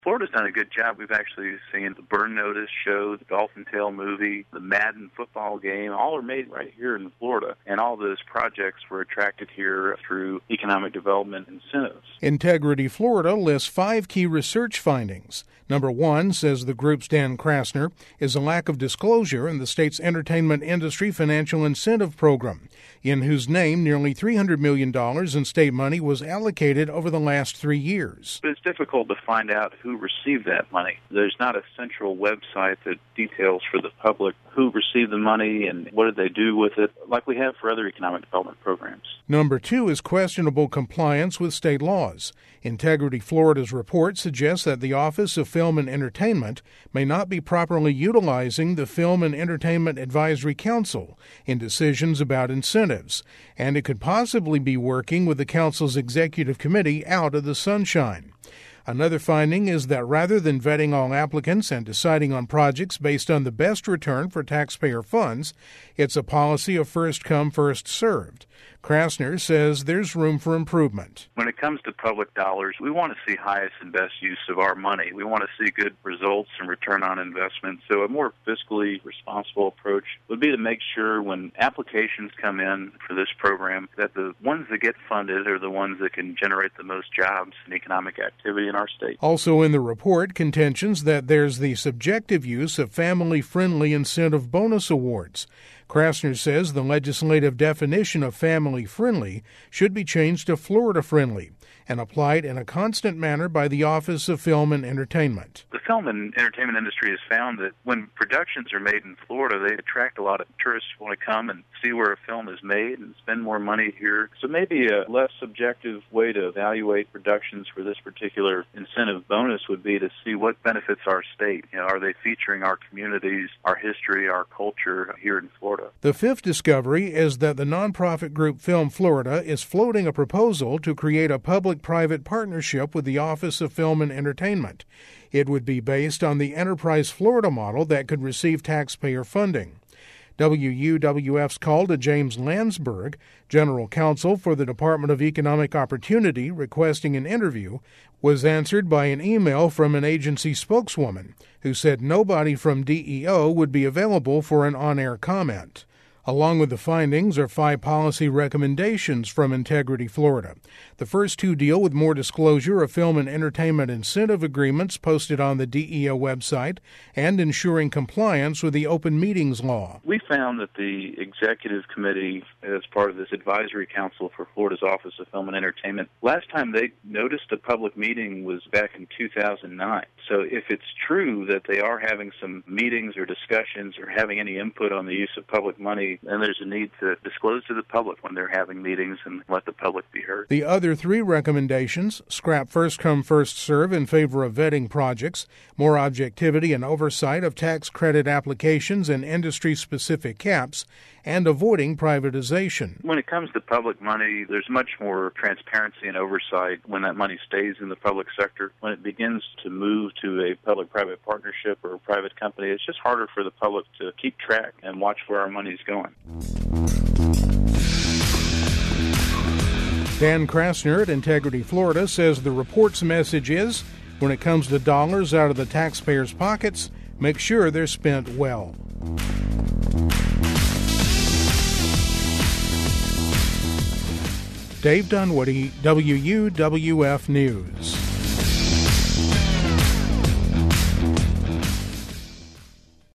Florida's done a good job. We've actually seen the Burn Notice show, the Dolphin Tale movie, the Madden football game, all are made right here in Florida. And all those projects were attracted here through economic development incentives. Integrity Florida lists 5 key research findings. Number 1, says the group's Dan Krasner, is a lack of disclosure in the state's entertainment industry financial incentive program, in whose name nearly $300 million in state money was allocated over the last 3 years. But it's difficult to find out who received that money. There's not a central website that details for the public who received the money and what did they do with it, like we have for other economic development programs. Number 2 is questionable compliance with state laws. Integrity Florida's report suggests that the Office of Film and Entertainment may not be properly utilizing the Film and Entertainment Advisory Council in decisions about incentives, and it could possibly be working with the Council's executive committee out of the sunshine. Another finding is that rather than vetting all applicants and deciding on projects based on the best return for taxpayer funds, it's a policy of first come, first served. Krasner says there's room for improvement. When it comes to public dollars, we want to see highest and best use of our money. We want to see good results and return on investment. So a more fiscally responsible approach would be to make sure when applications come in for this program that the ones that get funded are the ones that can generate the most jobs and economic activity in our state. Also in the report, contentions that there's the subjective use of family-friendly incentive bonus awards. Krasner says the legislative definition of family-friendly should be changed to Florida-friendly and applied in a constant manner by the Office of Film and Entertainment. The film and entertainment industry has found that when productions are made in Florida, they attract a lot of tourists who want to come and see where a film is made and spend more money here. So maybe a less subjective way to evaluate productions for this particular incentive bonus would be to see what benefits our state. Are they featuring our communities, our history, our culture here in Florida? The 5th discovery is that the nonprofit group Film Florida is floating a proposal to create a public-private partnership with the Office of Film and Entertainment. It would be based on the Enterprise Florida model that could receive taxpayer funding. WUWF's call to James Landsberg, General Counsel for the Department of Economic Opportunity, requesting an interview, was answered by an email from an agency spokeswoman who said nobody from DEO would be available for an on-air comment. Along with the findings are 5 policy recommendations from Integrity Florida. The first 2 deal with more disclosure of film and entertainment incentive agreements posted on the DEO website and ensuring compliance with the Open Meetings Law. We found that the executive committee, as part of this advisory council for Florida's Office of Film and Entertainment, last time they noticed a public meeting was back in 2009. So if it's true that they are having some meetings or discussions or having any input on the use of public money, then there's a need to disclose to the public when they're having meetings and let the public be heard. The other 3 recommendations: scrap first come, first serve in favor of vetting projects, more objectivity and oversight of tax credit applications and industry-specific caps, and avoiding privatization. When it comes to public money, there's much more transparency and oversight when that money stays in the public sector. When it begins to move to a public-private partnership or a private company, it's just harder for the public to keep track and watch where our money's going. Dan Krasner at Integrity Florida says the report's message is, when it comes to dollars out of the taxpayers' pockets, make sure they're spent well. Dave Dunwoody, WUWF News.